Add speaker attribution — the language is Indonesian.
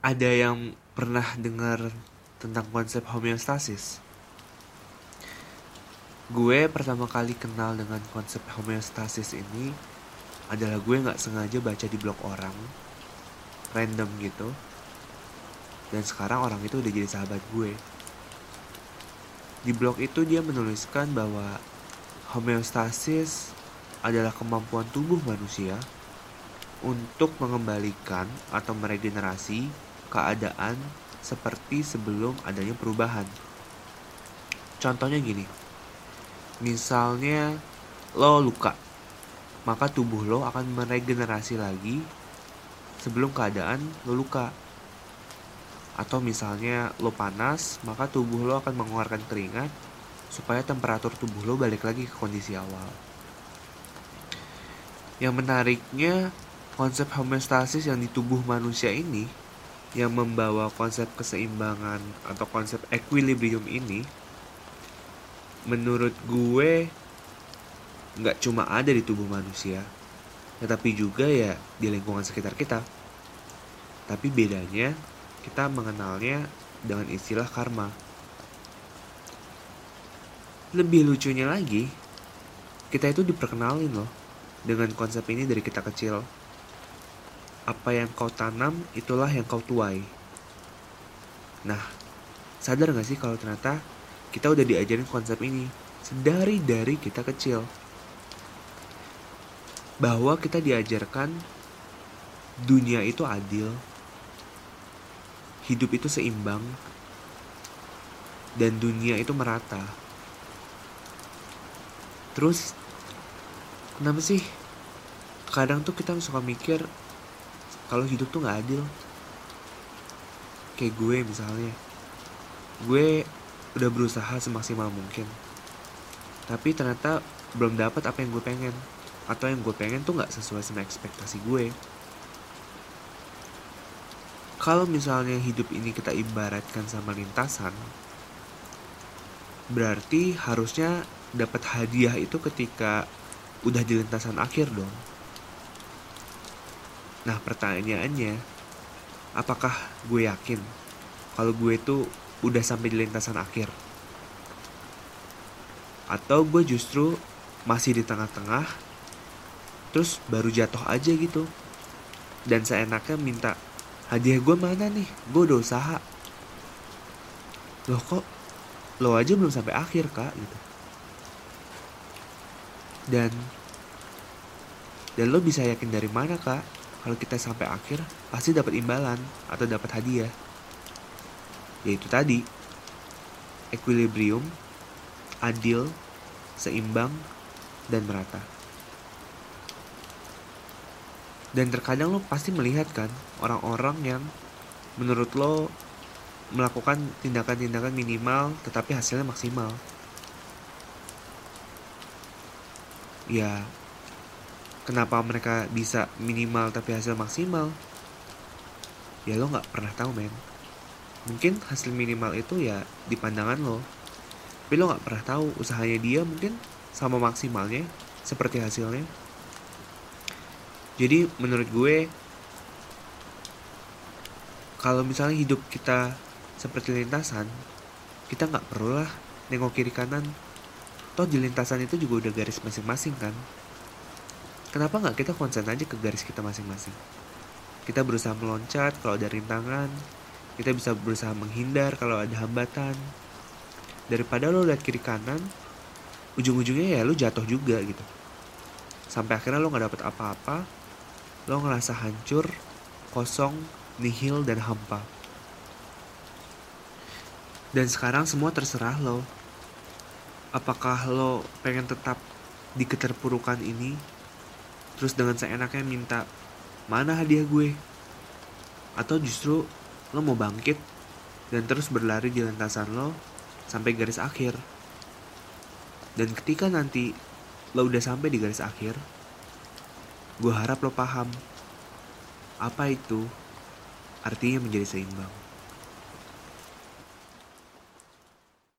Speaker 1: Ada yang pernah dengar tentang konsep homeostasis? Gue pertama kali kenal dengan konsep homeostasis ini adalah gue gak sengaja baca di blog orang, random gitu. Dan sekarang orang itu udah jadi sahabat gue. Di blog itu dia menuliskan bahwa homeostasis adalah kemampuan tubuh manusia untuk mengembalikan atau meregenerasi keadaan seperti sebelum adanya perubahan. Contohnya gini, misalnya lo luka, maka tubuh lo akan meregenerasi lagi sebelum keadaan lo luka. Atau misalnya lo panas, maka tubuh lo akan mengeluarkan keringat supaya temperatur tubuh lo balik lagi ke kondisi awal. Yang menariknya, konsep homeostasis yang di tubuh manusia ini, yang membawa konsep keseimbangan atau konsep equilibrium ini, menurut gue nggak cuma ada di tubuh manusia, tetapi juga ya di lingkungan sekitar kita. Tapi bedanya, kita mengenalnya dengan istilah karma. Lebih lucunya lagi, kita itu diperkenalin loh dengan konsep ini dari kita kecil. Apa yang kau tanam, itulah yang kau tuai. Nah, sadar gak sih kalau ternyata kita udah diajarin konsep ini dari kita kecil. Bahwa kita diajarkan dunia itu adil, hidup itu seimbang, dan dunia itu merata. Terus, kenapa sih kadang tuh kita suka mikir kalau hidup tuh gak adil? Kayak gue misalnya, gue udah berusaha semaksimal mungkin, tapi ternyata belum dapat apa yang gue pengen, atau yang gue pengen tuh gak sesuai sama ekspektasi gue. Kalau misalnya hidup ini kita ibaratkan sama lintasan, berarti harusnya dapat hadiah itu ketika udah di lintasan akhir dong. Nah, pertanyaannya, apakah gue yakin kalau gue tuh udah sampai di lintasan akhir? Atau gue justru masih di tengah-tengah, terus baru jatuh aja gitu, dan seenaknya minta, hadiah gue mana nih? Gue udah usaha. Loh kok lo aja belum sampai akhir kak gitu. Dan lo bisa yakin dari mana kak kalau kita sampai akhir pasti dapat imbalan atau dapat hadiah? Yaitu tadi, equilibrium, adil, seimbang, dan merata. Dan terkadang lo pasti melihat kan orang-orang yang menurut lo melakukan tindakan-tindakan minimal tetapi hasilnya maksimal. Ya, kenapa mereka bisa minimal tapi hasil maksimal? Ya lo gak pernah tahu men. Mungkin hasil minimal itu ya di pandangan lo, tapi lo gak pernah tahu usahanya dia mungkin sama maksimalnya seperti hasilnya. Jadi menurut gue, kalau misalnya hidup kita seperti lintasan, kita gak perlulah nengok kiri kanan. Toh di lintasan itu juga udah garis masing-masing kan. Kenapa gak kita konsen aja ke garis kita masing-masing? Kita berusaha meloncat kalau ada rintangan, kita bisa berusaha menghindar kalau ada hambatan, daripada lo lihat kiri kanan, ujung-ujungnya ya lo jatuh juga gitu. Sampai akhirnya lo gak dapet apa-apa, lo ngerasa hancur, kosong, nihil, dan hampa. Dan sekarang semua terserah lo. Apakah lo pengen tetap di keterpurukan ini, terus dengan seenaknya minta, mana hadiah gue? Atau justru lo mau bangkit dan terus berlari di lintasan lo sampai garis akhir. Dan ketika nanti lo udah sampai di garis akhir, gue harap lo paham apa itu artinya menjadi seimbang.